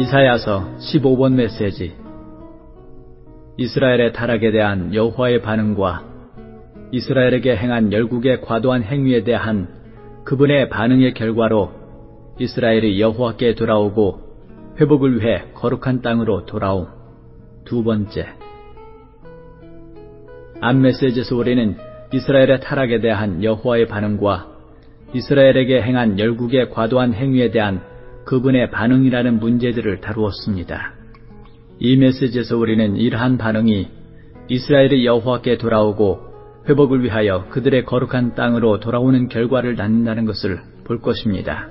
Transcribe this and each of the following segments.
이사야서 15번 메시지. 이스라엘의 타락에 대한 여호와의 반응과 이스라엘에게 행한 열국의 과도한 행위에 대한 그분의 반응의 결과로 이스라엘이 여호와께 돌아오고 회복을 위해 거룩한 땅으로 돌아옴. 두 번째. 앞 메시지에서 우리는 이스라엘의 타락에 대한 여호와의 반응과 이스라엘에게 행한 열국의 과도한 행위에 대한 그분의 반응이라는 문제들을 다루었습니다. 이 메시지에서 우리는 이러한 반응이 이스라엘이 여호와께 돌아오고 회복을 위하여 그들의 거룩한 땅으로 돌아오는 결과를 낳는다는 것을 볼 것입니다.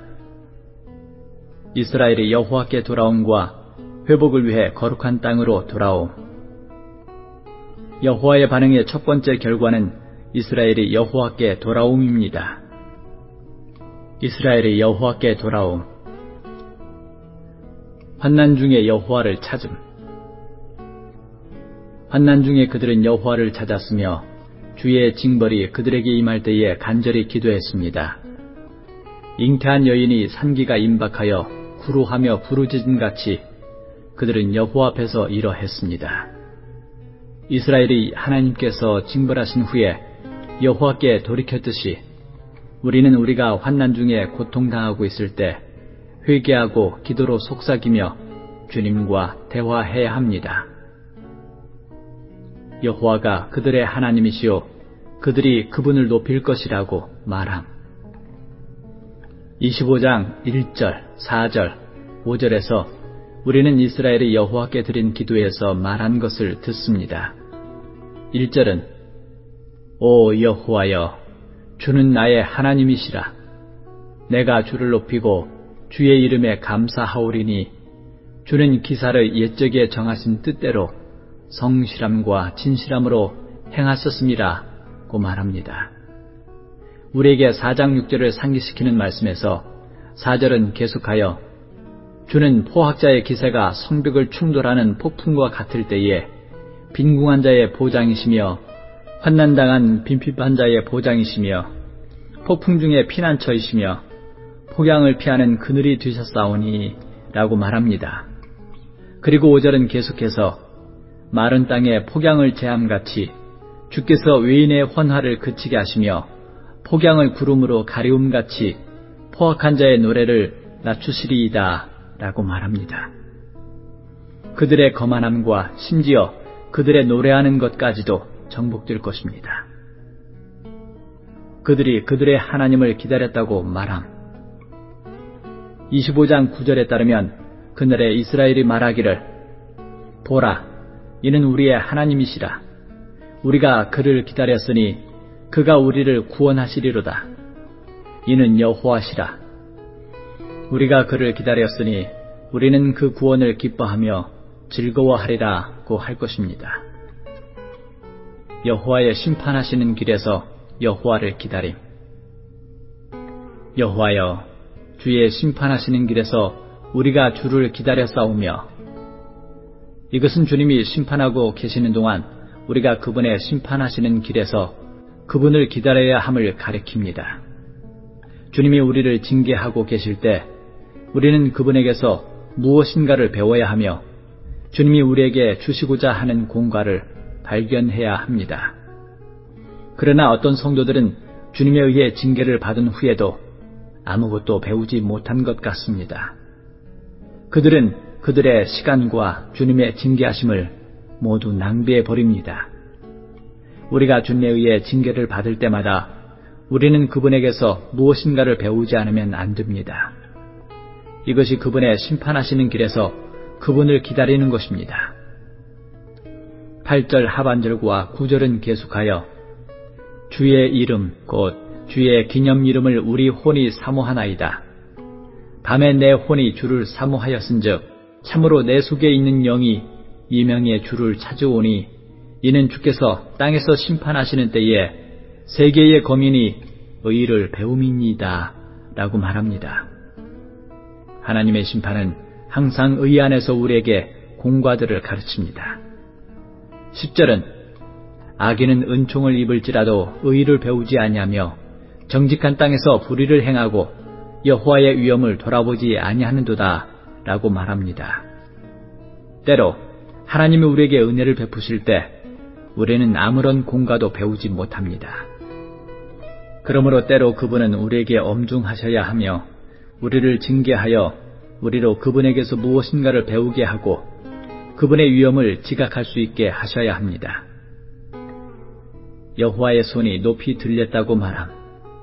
이스라엘이 여호와께 돌아옴과 회복을 위해 거룩한 땅으로 돌아옴. 여호와의 반응의 첫 번째 결과는 이스라엘이 여호와께 돌아옴입니다. 이스라엘이 여호와께 돌아옴. 환난 중에 여호와를 찾음. 환난 중에 그들은 여호와를 찾았으며 주의 징벌이 그들에게 임할 때에 간절히 기도했습니다. 잉태한 여인이 산기가 임박하여 구루하며 부르짖음같이 그들은 여호와 앞에서 이러했습니다. 이스라엘이 하나님께서 징벌하신 후에 여호와께 돌이켰듯이 우리는 우리가 환난 중에 고통당하고 있을 때 회개하고 기도로 속삭이며 주님과 대화해야 합니다. 여호와가 그들의 하나님이시오 그들이 그분을 높일 것이라고 말함. 25장 1절, 4절, 5절에서 우리는 이스라엘이 여호와께 드린 기도에서 말한 것을 듣습니다. 1절은 오 여호와여 주는 나의 하나님이시라. 내가 주를 높이고 주의 이름에 감사하오리니 주는 기사를 옛적에 정하신 뜻대로 성실함과 진실함으로 행하셨음이라고 말합니다. 우리에게 4장 6절을 상기시키는 말씀에서 4절은 계속하여 주는 포학자의 기세가 성벽을 충돌하는 폭풍과 같을 때에 빈궁한 자의 보장이시며 환난당한 빈핍한 자의 보장이시며 폭풍 중에 피난처이시며 폭양을 피하는 그늘이 되셨사오니 라고 말합니다. 그리고 5절은 계속해서 마른 땅에 폭양을 제함같이 주께서 외인의 헌화를 그치게 하시며 폭양을 구름으로 가리움같이 포악한 자의 노래를 낮추시리이다 라고 말합니다. 그들의 거만함과 심지어 그들의 노래하는 것까지도 정복될 것입니다. 그들이 그들의 하나님을 기다렸다고 말함. 25장 9절에 따르면 그날에 이스라엘이 말하기를 보라 이는 우리의 하나님이시라. 우리가 그를 기다렸으니 그가 우리를 구원하시리로다. 이는 여호와시라. 우리가 그를 기다렸으니 우리는 그 구원을 기뻐하며 즐거워하리라고 할 것입니다. 여호와의 심판하시는 길에서 여호와를 기다림. 여호와여 주의 심판하시는 길에서 우리가 주를 기다려 싸우며 이것은 주님이 심판하고 계시는 동안 우리가 그분의 심판하시는 길에서 그분을 기다려야 함을 가리킵니다. 주님이 우리를 징계하고 계실 때 우리는 그분에게서 무엇인가를 배워야 하며 주님이 우리에게 주시고자 하는 공과를 발견해야 합니다. 그러나 어떤 성도들은 주님에 의해 징계를 받은 후에도 아무것도 배우지 못한 것 같습니다. 그들은 그들의 시간과 주님의 징계하심을 모두 낭비해 버립니다. 우리가 주님에 의해 징계를 받을 때마다 우리는 그분에게서 무엇인가를 배우지 않으면 안 됩니다. 이것이 그분의 심판하시는 길에서 그분을 기다리는 것입니다. 8절 하반절과 9절은 계속하여 주의 이름 곧 주의 기념 이름을 우리 혼이 사모하나이다. 밤에 내 혼이 주를 사모하였은즉 참으로 내 속에 있는 영이 이명의 주를 찾아오니 이는 주께서 땅에서 심판하시는 때에 세계의 거민이 의를 배움이니이다 라고 말합니다. 하나님의 심판은 항상 의 안에서 우리에게 공과들을 가르칩니다. 10절은 악인은 은총을 입을지라도 의를 배우지 아니하며 정직한 땅에서 불의를 행하고 여호와의 위엄을 돌아보지 아니하는도다 라고 말합니다. 때로 하나님이 우리에게 은혜를 베푸실 때 우리는 아무런 공과도 배우지 못합니다. 그러므로 때로 그분은 우리에게 엄중하셔야 하며 우리를 징계하여 우리로 그분에게서 무엇인가를 배우게 하고 그분의 위엄을 지각할 수 있게 하셔야 합니다. 여호와의 손이 높이 들렸다고 말함.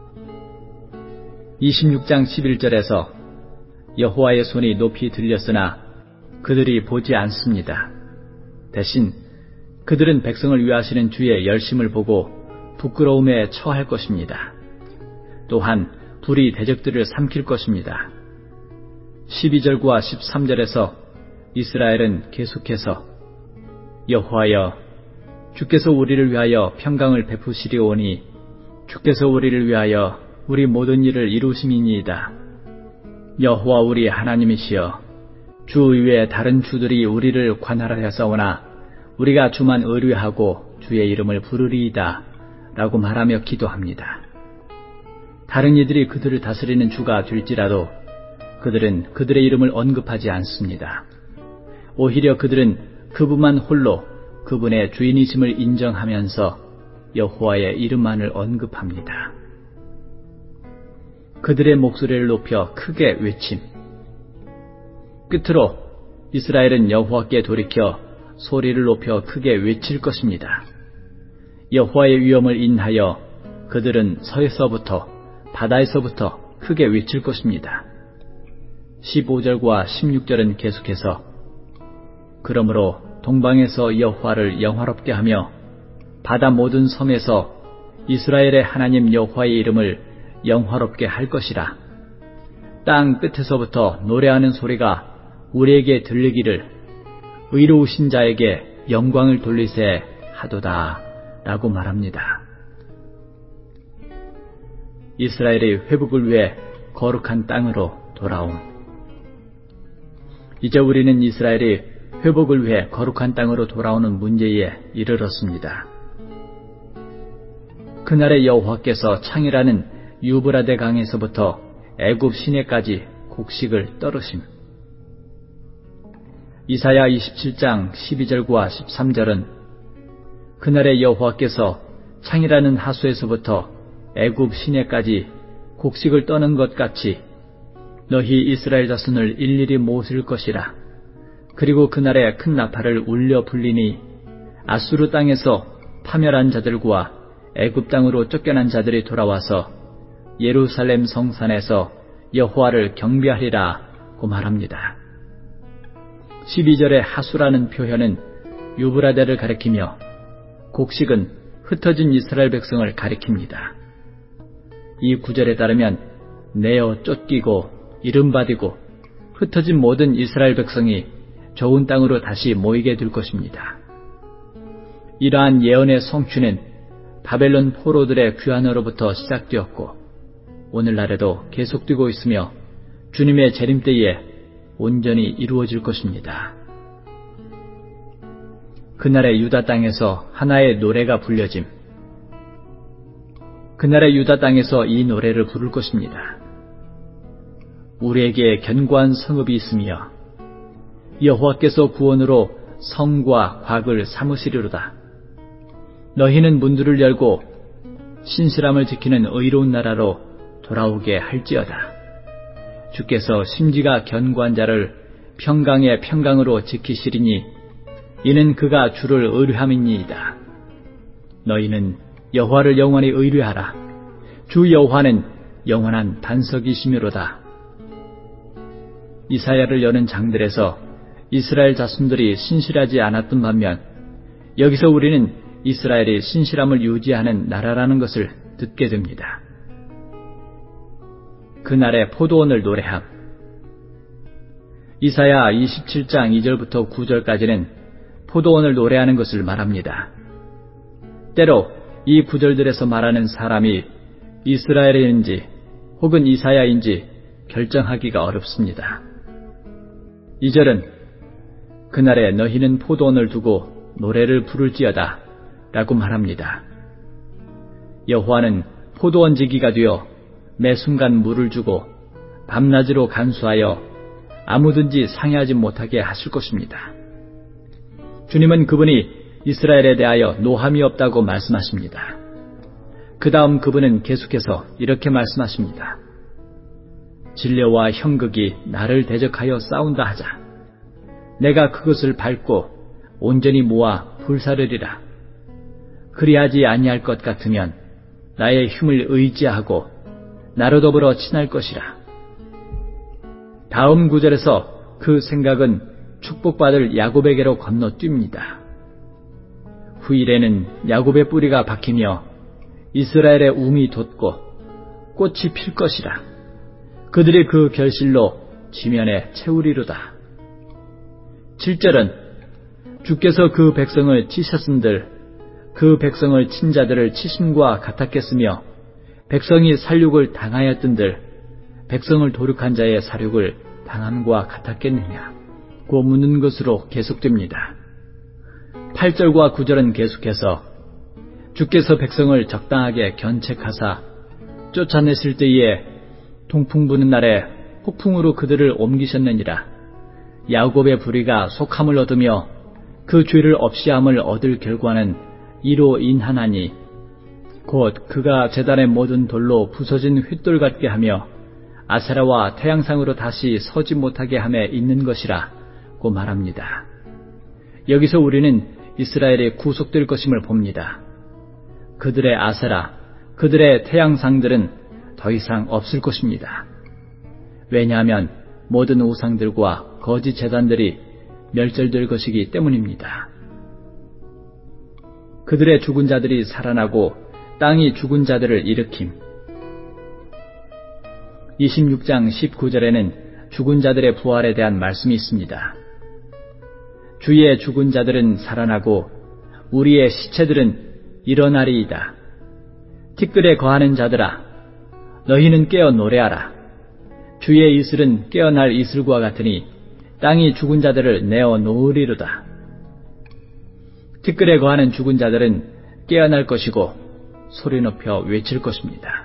26장 11절에서 여호와의 손이 높이 들렸으나 그들이 보지 않습니다. 대신 그들은 백성을 위하시는 주의 열심을 보고 부끄러움에 처할 것입니다. 또한 불이 대적들을 삼킬 것입니다. 12절과 13절에서 이스라엘은 계속해서 여호와여 주께서 우리를 위하여 평강을 베푸시리오니 주께서 우리를 위하여 우리 모든 일을 이루심이니이다. 여호와 우리 하나님이시여 주 외에 다른 주들이 우리를 관할하였사오나 우리가 주만 의뢰하고 주의 이름을 부르리이다 라고 말하며 기도합니다. 다른 이들이 그들을 다스리는 주가 될지라도 그들은 그들의 이름을 언급하지 않습니다. 오히려 그들은 그분만 홀로 그분의 주인이심을 인정하면서 여호와의 이름만을 언급합니다. 그들의 목소리를 높여 크게 외침. 끝으로 이스라엘은 여호와께 돌이켜 소리를 높여 크게 외칠 것입니다. 여호와의 위엄을 인하여 그들은 서에서부터 바다에서부터 크게 외칠 것입니다. 15절과 16절은 계속해서 그러므로 동방에서 여호와를 영화롭게 하며 바다 모든 섬에서 이스라엘의 하나님 여호와의 이름을 영화롭게 할 것이라. 땅 끝에서부터 노래하는 소리가 우리에게 들리기를 의로우신 자에게 영광을 돌리세 하도다 라고 말합니다. 이스라엘의 회복을 위해 거룩한 땅으로 돌아옴. 이제 우리는 이스라엘이 회복을 위해 거룩한 땅으로 돌아오는 문제에 이르렀습니다. 그날의 여호와께서 창이라는 유브라데 강에서부터 애굽 시내까지 곡식을 떨으심. 이사야 27장 12절과 13절은 그날의 여호와께서 창이라는 하수에서부터 애굽 시내까지 곡식을 떠는 것 같이 너희 이스라엘 자손을 일일이 모을 것이라. 그리고 그날에 큰 나팔을 울려 불리니 아수르 땅에서 파멸한 자들과 애굽 땅으로 쫓겨난 자들이 돌아와서 예루살렘 성산에서 여호와를 경배하리라고 말합니다. 12절의 하수라는 표현은 유브라데를 가리키며 곡식은 흩어진 이스라엘 백성을 가리킵니다. 이 구절에 따르면 내어 쫓기고 이름받이고 흩어진 모든 이스라엘 백성이 좋은 땅으로 다시 모이게 될 것입니다. 이러한 예언의 성취는 바벨론 포로들의 귀환으로부터 시작되었고 오늘날에도 계속되고 있으며 주님의 재림 때에 온전히 이루어질 것입니다. 그날의 유다 땅에서 하나의 노래가 불려짐. 그날의 유다 땅에서 이 노래를 부를 것입니다. 우리에게 견고한 성읍이 있으며 여호와께서 구원으로 성과 곽을 삼으시리로다. 너희는 문들을 열고 신실함을 지키는 의로운 나라로 돌아오게 할지어다. 주께서 심지가 견고한 자를 평강의 평강으로 지키시리니 이는 그가 주를 의뢰함이니이다. 너희는 여호와를 영원히 의뢰하라. 주 여호와는 영원한 반석이시미로다. 이사야를 여는 장들에서 이스라엘 자손들이 신실하지 않았던 반면 여기서 우리는 이스라엘이 신실함을 유지하는 나라라는 것을 듣게 됩니다. 그날의 포도원을 노래함. 이사야 27장 2절부터 9절까지는 포도원을 노래하는 것을 말합니다. 때로 이 구절들에서 말하는 사람이 이스라엘인지 혹은 이사야인지 결정하기가 어렵습니다. 2절은 그날에 너희는 포도원을 두고 노래를 부를지어다 라고 말합니다. 여호와는 포도원 지기가 되어 매 순간 물을 주고 밤낮으로 간수하여 아무든지 상해하지 못하게 하실 것입니다. 주님은 그분이 이스라엘에 대하여 노함이 없다고 말씀하십니다. 그 다음 그분은 계속해서 이렇게 말씀하십니다. 진려와 형극이 나를 대적하여 싸운다 하자. 내가 그것을 밟고 온전히 모아 불사르리라. 그리하지 아니할 것 같으면 나의 힘을 의지하고 나로 더불어 친할 것이라. 다음 구절에서 그 생각은 축복받을 야곱에게로 건너뜁니다. 후일에는 야곱의 뿌리가 박히며 이스라엘의 움이 돋고 꽃이 필 것이라. 그들이 그 결실로 지면에 채우리로다. 7절은 주께서 그 백성을 치셨은들 그 백성을 친 자들을 치심과 같았겠으며 백성이 살육을 당하였던들 백성을 도륙한 자의 살육을 당함과 같았겠느냐 고 묻는 것으로 계속됩니다. 8절과 9절은 계속해서 주께서 백성을 적당하게 견책하사 쫓아내실 때에 통풍 부는 날에 폭풍으로 그들을 옮기셨느니라. 야곱의 불의가 속함을 얻으며 그 죄를 없이함을 얻을 결과는 이로 인하나니 곧 그가 제단의 모든 돌로 부서진 횃돌 같게 하며 아세라와 태양상으로 다시 서지 못하게 함에 있는 것이라 고 말합니다. 여기서 우리는 이스라엘이 구속될 것임을 봅니다. 그들의 아세라, 그들의 태양상들은 더 이상 없을 것입니다. 왜냐하면 모든 우상들과 거짓 제단들이 멸절될 것이기 때문입니다. 그들의 죽은 자들이 살아나고 땅이 죽은 자들을 일으킴. 26장 19절에는 죽은 자들의 부활에 대한 말씀이 있습니다. 주의 죽은 자들은 살아나고 우리의 시체들은 일어나리이다. 티끌에 거하는 자들아, 너희는 깨어 노래하라. 주의 이슬은 깨어날 이슬과 같으니 땅이 죽은 자들을 내어 놓으리로다. 티끌에 거하는 죽은 자들은 깨어날 것이고 소리 높여 외칠 것입니다.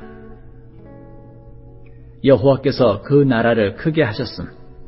여호와께서 그 나라를 크게 하셨음.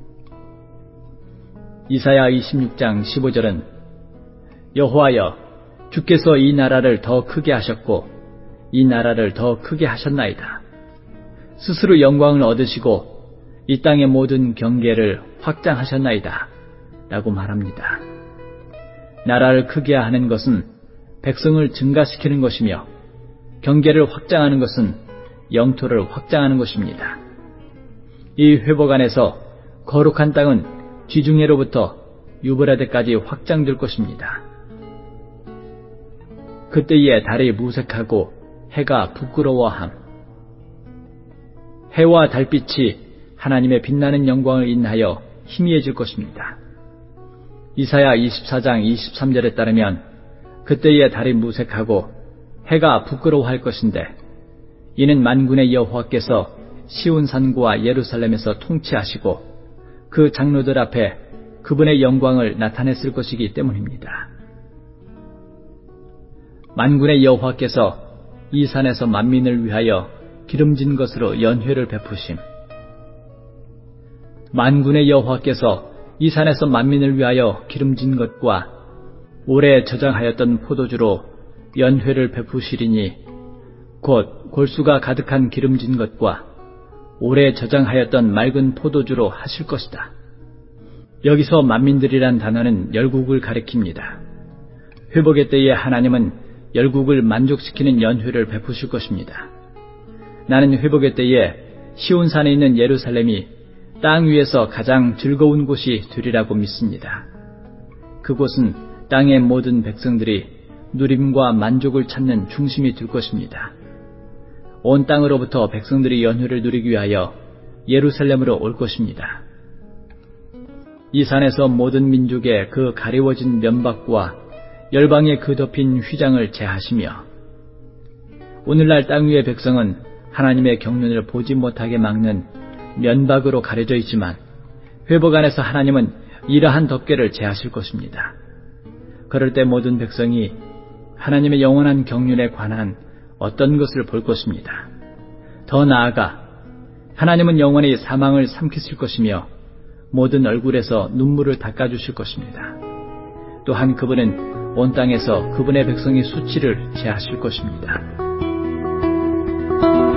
이사야 26장 15절은 여호와여, 주께서 이 나라를 더 크게 하셨고 이 나라를 더 크게 하셨나이다. 스스로 영광을 얻으시고 이 땅의 모든 경계를 확장하셨나이다 라고 말합니다. 나라를 크게 하는 것은 백성을 증가시키는 것이며 경계를 확장하는 것은 영토를 확장하는 것입니다. 이 회복 안에서 거룩한 땅은 지중해로부터 유브라데까지 확장될 것입니다. 그때에 달이 무색하고 해가 부끄러워함. 해와 달빛이 하나님의 빛나는 영광을 인하여 희미해질 것입니다. 이사야 24장 23절에 따르면 그때에 달이 무색하고 해가 부끄러워할 것인데 이는 만군의 여호와께서 시온산과 예루살렘에서 통치하시고 그 장로들 앞에 그분의 영광을 나타냈을 것이기 때문입니다. 만군의 여호와께서 이 산에서 만민을 위하여 기름진 것으로 연회를 베푸심. 만군의 여호와께서 이 산에서 만민을 위하여 기름진 것과 오래 저장하였던 포도주로 연회를 베푸시리니 곧 골수가 가득한 기름진 것과 오래 저장하였던 맑은 포도주로 하실 것이다. 여기서 만민들이란 단어는 열국을 가리킵니다. 회복의 때에 하나님은 열국을 만족시키는 연회를 베푸실 것입니다. 나는 회복의 때에 시온산에 있는 예루살렘이 땅 위에서 가장 즐거운 곳이 되리라고 믿습니다. 그곳은 땅의 모든 백성들이 누림과 만족을 찾는 중심이 될 것입니다. 온 땅으로부터 백성들이 연회를 누리기 위하여 예루살렘으로 올 것입니다. 이 산에서 모든 민족의 그 가리워진 면박과 열방의 그 덮인 휘장을 제하시며 오늘날 땅 위의 백성은 하나님의 경륜을 보지 못하게 막는 면박으로 가려져 있지만 회복 안에서 하나님은 이러한 덮개를 제하실 것입니다. 그럴 때 모든 백성이 하나님의 영원한 경륜에 관한 어떤 것을 볼 것입니다. 더 나아가 하나님은 영원히 사망을 삼키실 것이며 모든 얼굴에서 눈물을 닦아주실 것입니다. 또한 그분은 온 땅에서 그분의 백성의 수치를 제하실 것입니다.